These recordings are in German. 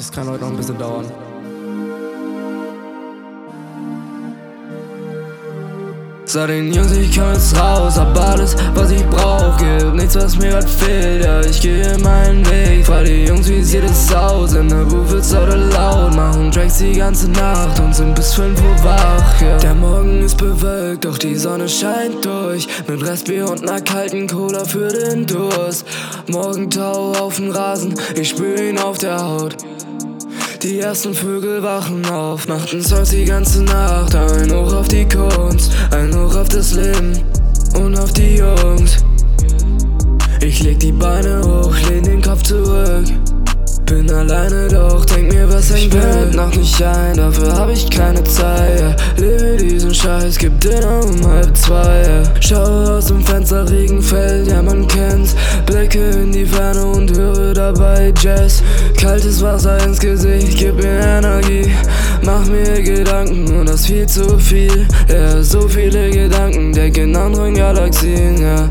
Das kann heute noch ein bisschen dauern. Sag den Jungs, ich komm jetzt raus, hab alles, was ich brauch, gibt nichts, was mir grad fehlt, ja, ich gehe meinen Weg. Frag die Jungs, wie sieht es aus, in der Booth wird's heute laut, machen Tracks die ganze Nacht und sind bis 5 Uhr wach, ja. Der Morgen ist bewölkt, doch die Sonne scheint durch, mit Restbier und ner kalten Cola für den Durst. Morgentau auf dem Rasen, ich spür ihn auf der Haut. Die ersten Vögel wachen auf, machten Songs die ganze Nacht. Ein Hoch auf die Kunst, ein Hoch auf das Leben und auf die Jungs. Ich leg die Beine hoch, lehn den Kopf zurück. Bin alleine, doch denk mir, was ein Glück. Ich noch nicht ein, dafür hab ich keine Zeit, yeah. Lebe diesen Scheiß, gib Dinner um 1:30, yeah. Schau aus dem Fenster, Regen fällt, ja man kennt's. Blicke in die Ferne und höre dabei Jazz. Kaltes Wasser ins Gesicht, gib mir Energie. Mach mir Gedanken und das viel zu viel, yeah. So viele Gedanken, denk in anderen Galaxien, yeah.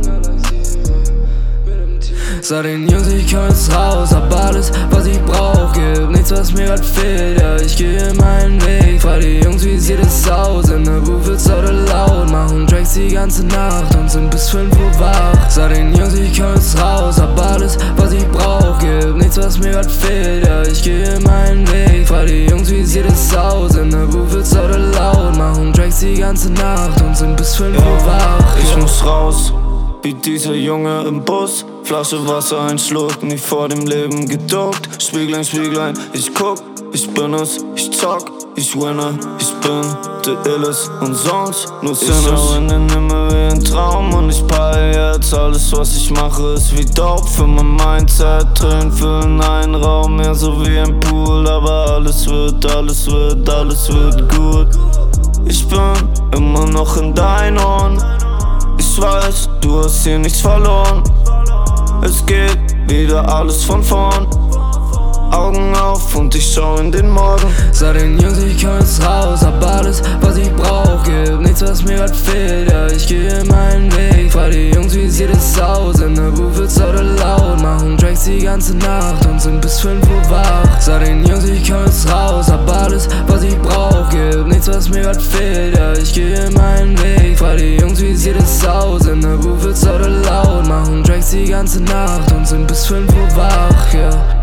Sag den Jungs, ich komm jetzt raus, hab alles, was ich brauch, gibt nichts, was mir grad fehlt, ja, ich gehe meinen Weg. Frag die Jungs, wie sieht es aus, in der Booth wird's heute laut, machen Tracks die ganze Nacht und sind bis 5 Uhr wach. Sag den Jungs, ich komm jetzt raus, hab alles, was ich brauch, gibt nichts, was mir grad fehlt, ja, ich gehe meinen Weg. Frag die Jungs, wie sieht es aus, in der Booth wird's heute laut, machen Tracks die ganze Nacht und sind bis 5 Uhr wach. Ich muss raus, wie dieser Junge im Bus. Flasche Wasser, ein Schluck, nie vor dem Leben geduckt. Spieglein, Spieglein, ich guck, ich bin es, ich zock, ich winne, ich bin der Illes und sonst nur Sinnes. Ich schau in den Himmel wie ein Traum und ich peil jetzt. Alles, was ich mache, ist wie Dope für mein Mindset. Tränen füllen einen Raum, mehr so wie ein Pool. Aber alles wird gut. Ich bin immer noch in deinen Ohren. Ich weiß, du hast hier nichts verloren. Es geht wieder alles von vorn. Augen auf und ich schau in den Morgen. Sag den Jungs, ich komm jetzt raus, hab alles, was ich brauch, gibt nichts, was mir grad fehlt, ja, ich gehe meinen Weg. Frag die Jungs, wie sieht es aus, in der Booth wird's heute laut, machen Tracks die ganze Nacht und sind bis 5 Uhr wach. Sag den Jungs, ich komm jetzt raus, hab alles, was ich brauch, gibt nichts, was mir grad fehlt, ja, ich gehe meinen Weg. Frag die Jungs, wie sieht es aus, in der Booth wird's heute laut, machen Tracks die ganze Nacht und sind bis 5 Uhr wach, ja.